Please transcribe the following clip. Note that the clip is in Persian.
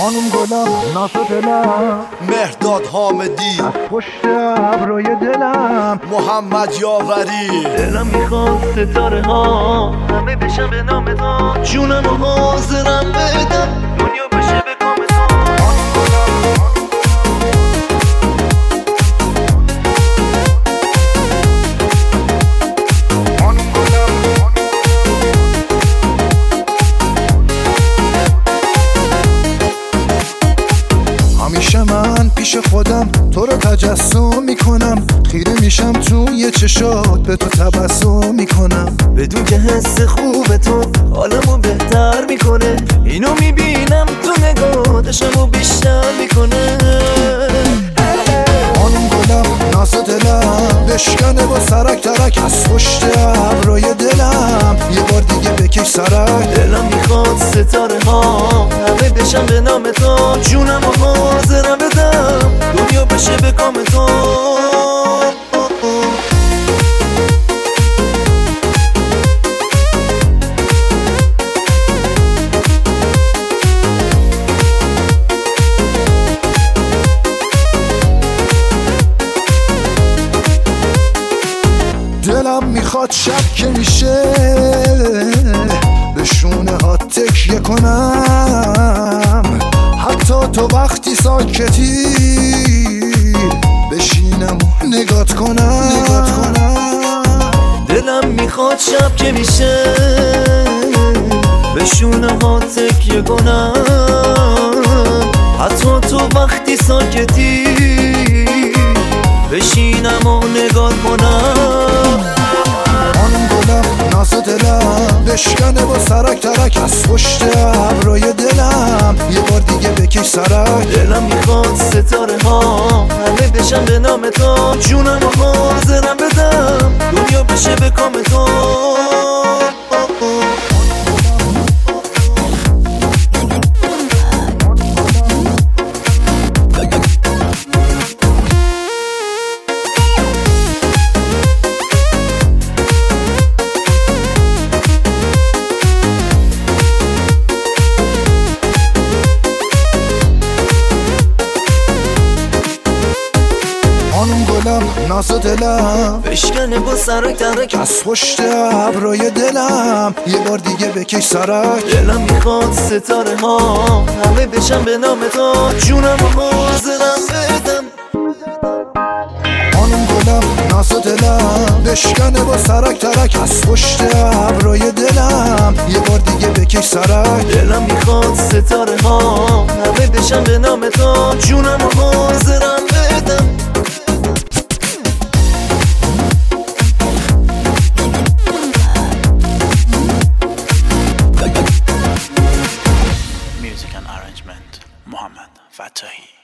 خانم گلم ناز دلم مهرداد حامدی از پشت ابروی دلم محمد یاوری دلم میخواد ستاره ها همه بشن به نام تو جونم و حاضرم بدم دنیا بشه به کام تو همیشه من پیش خودم تو رو تجسم میکنم، خیره میشم توی چشات به تو تبسم میکنم، بدون که حس خوب تو حالمو بهتر میکنه. اینو میبینم تو نگاه دشمو بیشتر میکنه. خانم گلم ناز دلم بشکنه با سرک ترک از پشت ابروی دلم یه بار دیگه بکش سرک. دلم میخواد ستاره ها همه بشن به نام تو جونم و حاضرم بدم دنیا بشه به کام تو. دلم میخواد شب که میشه به شونه ها تکیه کنم، حتی تو وقتی ساکتی بشینم و نگات کنم. دلم میخواد شب که میشه به شونه ها تکیه کنم، حتی تو وقتی ساکتی بشینم و نگات کنم. خانم گلم ناز دلم بشکنه با سرک ترک از پشت ابروی دلم یه بار دیگه بکش سرک. دلم میخواد ستاره ها همه بشن به نام تو جونم و حاضرم بدم دنیا بشه به کام تو. خانم گلم ناز دلم بشکنه با سرک ترک از پشت ابروی دلم یه بار دیگه بکش سرک. دلم میخواد ستاره ها همه بشن به نام تو جونم و حاضرم بدم. خانم گلم ناز دلم بشکنه با سرک ترک از پشت ابروی دلم یه بار دیگه بکش سرک. دلم میخواد ستاره ها همه بشن به نام تو جونم و حاضرم بدم. Music and arrangement, Mohammed Fatahi.